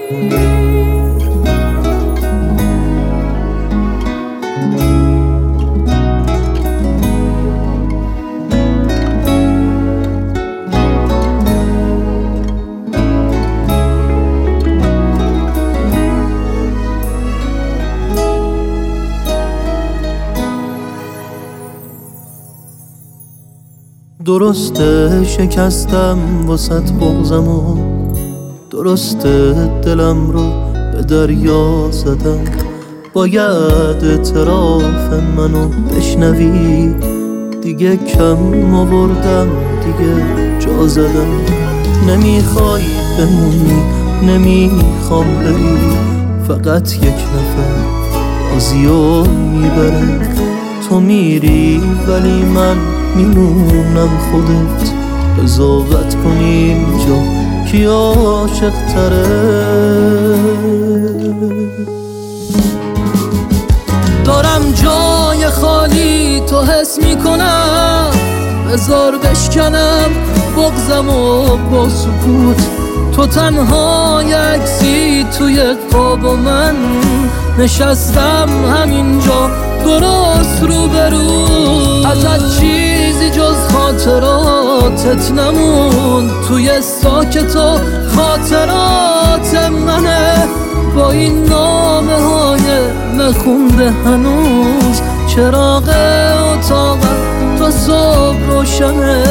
درسته شکستم واسط بغضمو، درسته دلم رو به دریا زدم. باید اعتراف منو بشنوی، دیگه کم آوردم، دیگه جا زدم. نمیخوای بمونی، نمیخوام بری، فقط یک نفر بازیو میبره. تو میری ولی من میمونم، خودت قضاوت کن اینجا کی عاشق تره. دارم جای خالی تو حس میکنم، بذار بشکنم بغضمو با سکوت. تو تنها یکسی توی قاب و من نشستم همینجا درست روبرو. ازت چیزی جز خاطراتت نمون، توی ساکت و خاطرات منه. با این نامه های نخونده هنوز چراغ اتاقم تا صبح روشنه.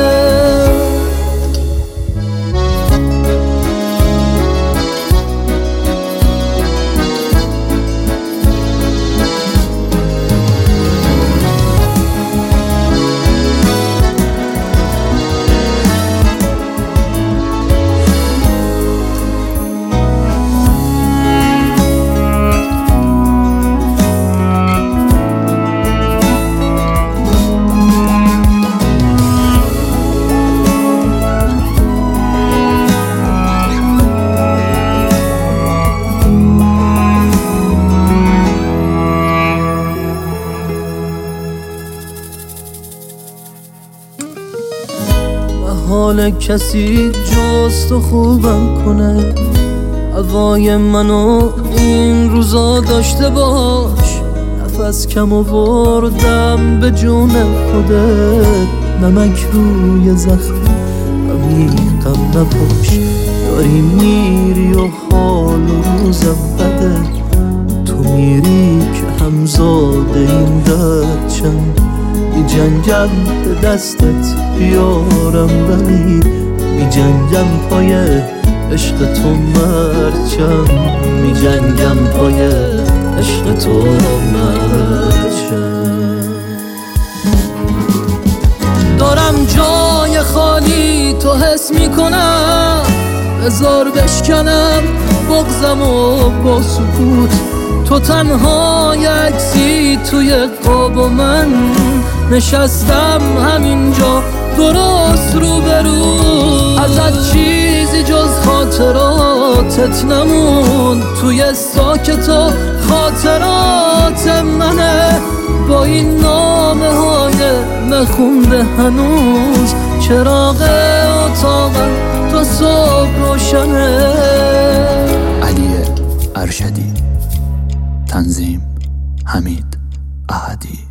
حال کسی جز تو خوبم کنه، هوای منو این روزا داشته باش. نفس کم آوردم به جون خودت، نمک روی زخم عمیقم نباش. داری میری و حال و روزم بده، تو میری که همزاد این درد چند. می جنگم به دستت بیارم ولی می جنگم پای عشق تو مرچم. می جنگم پای عشق تو مرچم. دارم جای خالی تو حس میکنم، بذار بشکنم بغضمو با سکوت. تو تنها یکسی توی قاب و من نشستم همینجا درست روبرو. ازت چیزی جز خاطراتت نمون، توی ساکت و خاطرات منه. با این نامه های نخونده هنوز چراغ اتاقم تا صبح روشنه. علی ارشدی، تنظیم حمید احدی.